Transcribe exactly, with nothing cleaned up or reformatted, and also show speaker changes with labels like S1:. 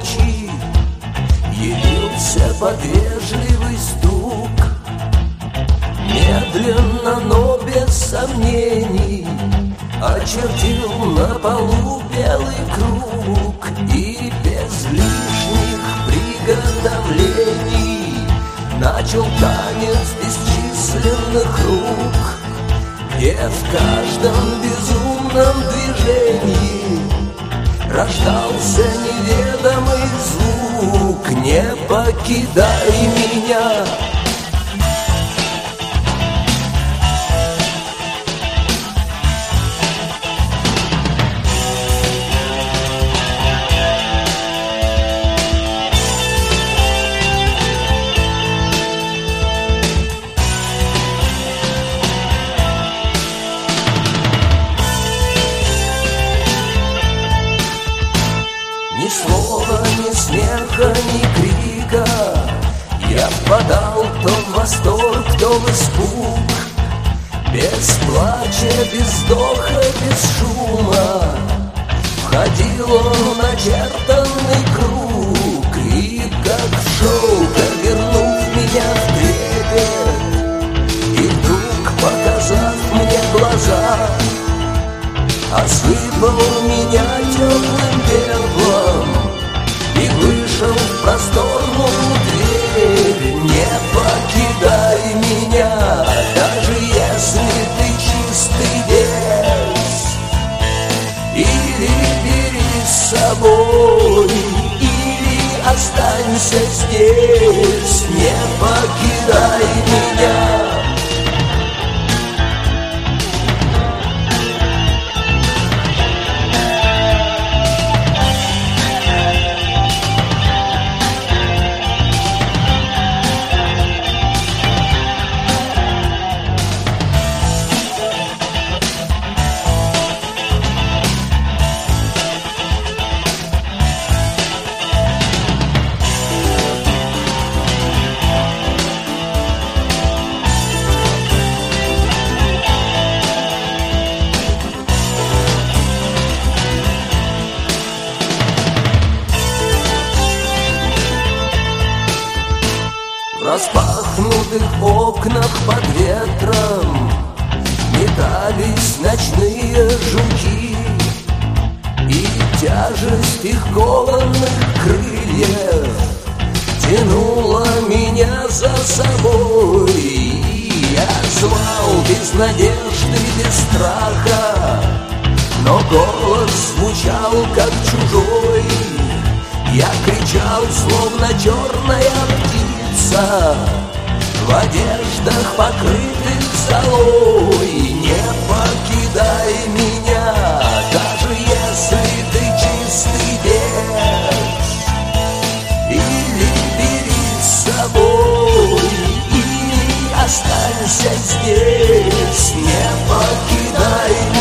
S1: ночи явился под вежливый стук. Медленно, но без сомнений очертил на полу белый круг и без лишних приготовлений начал танец бесчисленных рук, где в каждом безумном движении рождался неведомый звук. Не покидай меня. Ни слова, ни смеха, ни крика, я впадал то в восторг, то в испуг. Без плача, без вздоха, без шума входил он в начертанный круг. И как в шоу, повернув меня в трепет, и вдруг, показав мне глаза, осыпал меня теплым пеплом и вышел в просторную дверь. Не покидай меня, даже если ты чистый бес. Или бери с собой, или останься здесь. Не покидай меня. В распахнутых окнах под ветром метались ночные жуки, и тяжесть их кованых крыльев тянула меня за собой. И я звал без надежды, без страха, но голос звучал как чужой. Я кричал, словно черная птица в одеждах, покрытых золой. Не покидай меня, даже если ты чистый бес. Или бери с собой, или останься здесь. Не покидай меня.